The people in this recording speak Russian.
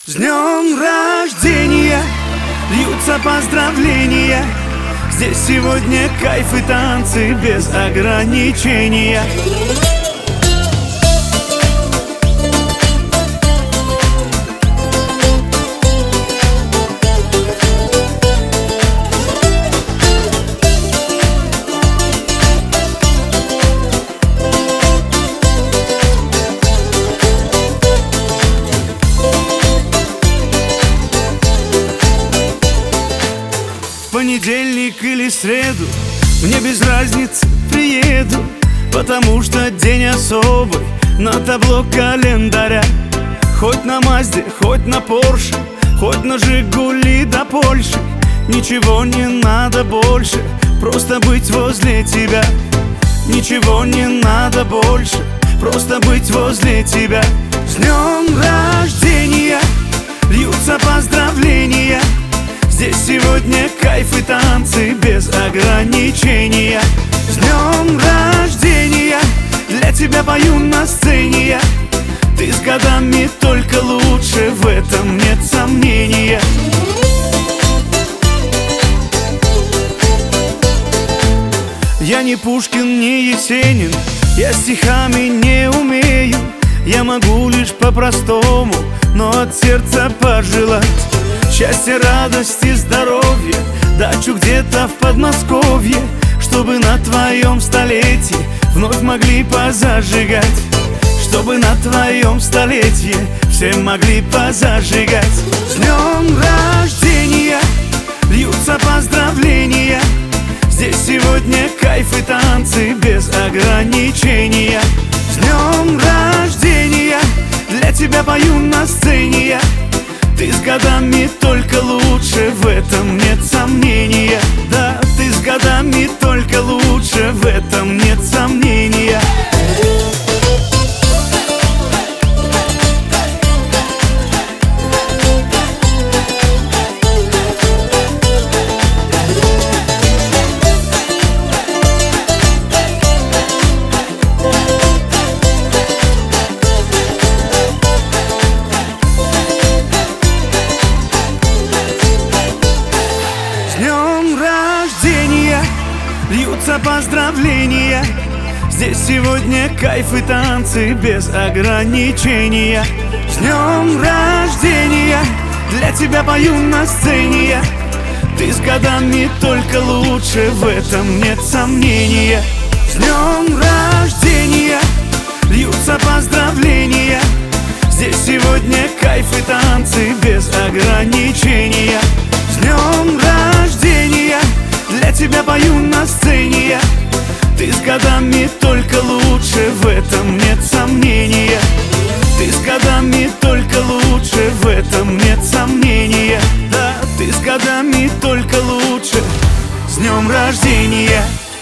С днем рождения льются поздравления. Здесь сегодня кайф и танцы без ограничения. В понедельник или среду мне без разницы, приеду, потому что день особый на табло календаря. Хоть на Мазде, хоть на Порше, хоть на Жигули до Польши, ничего не надо больше, просто быть возле тебя. Ничего не надо больше, просто быть возле тебя. С днем рождения льются поздравления. Здесь сегодня кайф и танцы без ограничения. С днем рождения для тебя пою на сцене я. Ты с годами только лучше, в этом нет сомнения. Я не Пушкин, не Есенин, я стихами не умею. Я могу лишь по-простому, но от сердца пожелать счастья, радости, здоровья, дачу где-то в Подмосковье, чтобы на твоем столетии вновь могли позажигать. Чтобы на твоем столетии все могли позажигать. С днем рождения льются поздравления. Здесь сегодня кайф и танцы без ограничения. С днем рождения для тебя пою на сцене я. Ты с годами только лучше, в этом нет сомнения. Да, ты с годами только лучше, в этом нет сомнения. С днем рождения льются поздравления. Здесь сегодня кайф и танцы без ограничения. С днем рождения для тебя пою на сцене я. Ты с годами только лучше, в этом нет сомнения. С днем рождения льются поздравления. Здесь сегодня кайф и танцы без ограничения. С днем рождения для тебя пою на сцене я. Ты с годами только лучше, в этом нет сомнения. Ты с годами только лучше, в этом нет сомнения. Да, ты с годами только лучше. С днем рождения!